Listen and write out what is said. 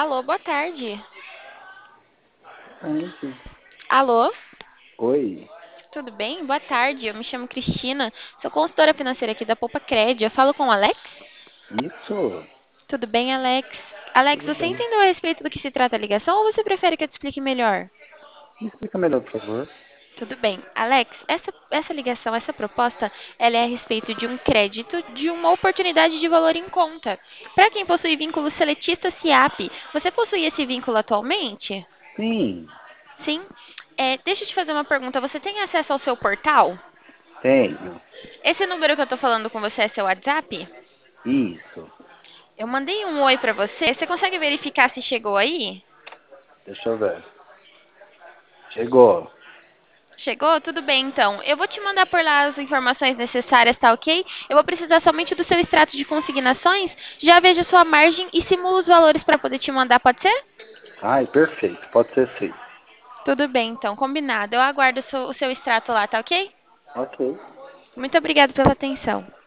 Alô, boa tarde. Antes. Alô, Oi. tudo bem? Boa tarde. Eu me chamo Cristina. Sou consultora financeira aqui da Poupa Cred. Eu falo com o Alex? Isso. Tudo bem, Alex? Alex, Tudo você bem. entendeu a respeito do que se trata a ligação ou você prefere que eu te explique melhor? Me explica melhor, por favor. Tudo bem. Alex, essa ligação, essa proposta, ela é a respeito de um crédito de uma oportunidade de valor em conta. Para quem possui vínculo seletista SIAP, você possui esse vínculo atualmente? Sim, Sim? Deixa eu te fazer uma pergunta. Você tem acesso ao seu portal? tenho. Esse número que eu tô falando com você é seu WhatsApp? Isso. Eu mandei um oi pra você. Você consegue verificar se chegou aí? Deixa eu ver. Chegou. Chegou? Tudo bem, então. Eu vou te mandar por lá as informações necessárias, tá ok? Eu vou precisar somente do seu extrato de consignações. Já vejo sua margem e simulo os valores para poder te mandar, pode ser? Ai, perfeito. Pode ser sim. Tudo bem, então. Combinado. Eu aguardo o seu extrato lá, tá ok? Ok. Muito obrigada pela atenção.